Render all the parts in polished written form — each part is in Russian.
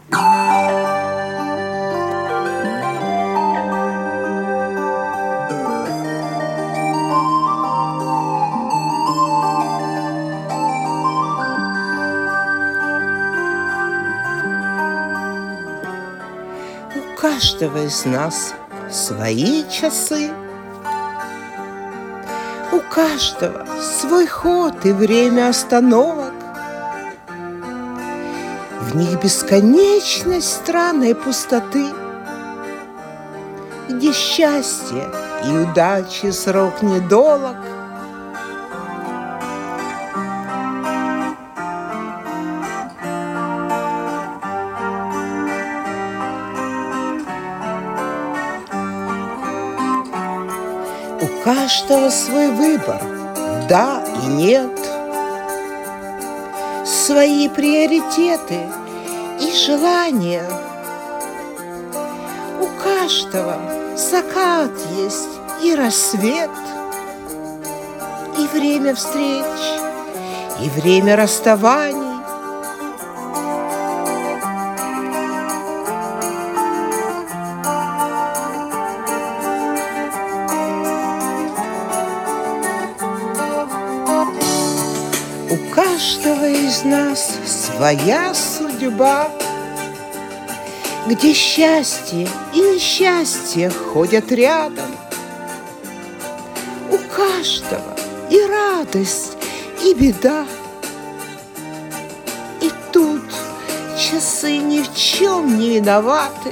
У каждого из нас свои часы, у каждого свой ход и время остановок. В них бесконечность странной пустоты, где счастье и удачи срок недолог. У каждого свой выбор, да и нет, свои приоритеты и желания. У каждого закат есть и рассвет, и время встреч, и время расставаний. У каждого из нас своя судьба, где счастье и несчастье ходят рядом. У каждого и радость, и беда. И тут часы ни в чем не виноваты.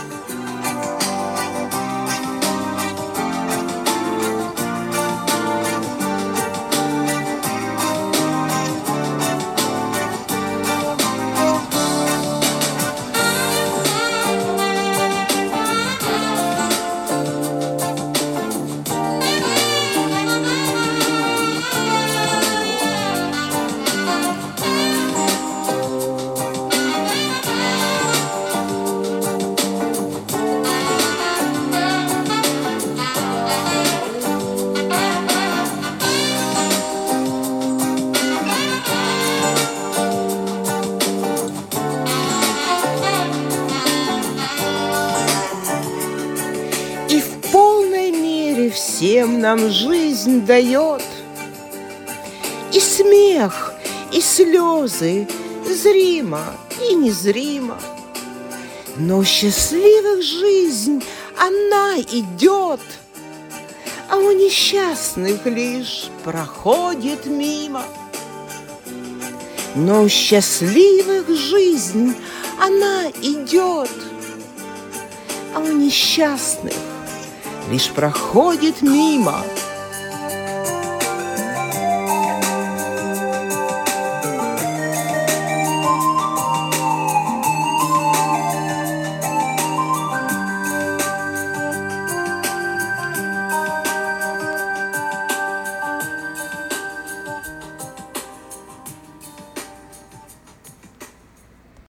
И в полной мере всем нам жизнь дает и смех, и слезы, зримо и незримо. Но у счастливых жизнь она идет, а у несчастных лишь проходит мимо. Но у счастливых жизнь она идет, а у несчастных лишь проходит мимо.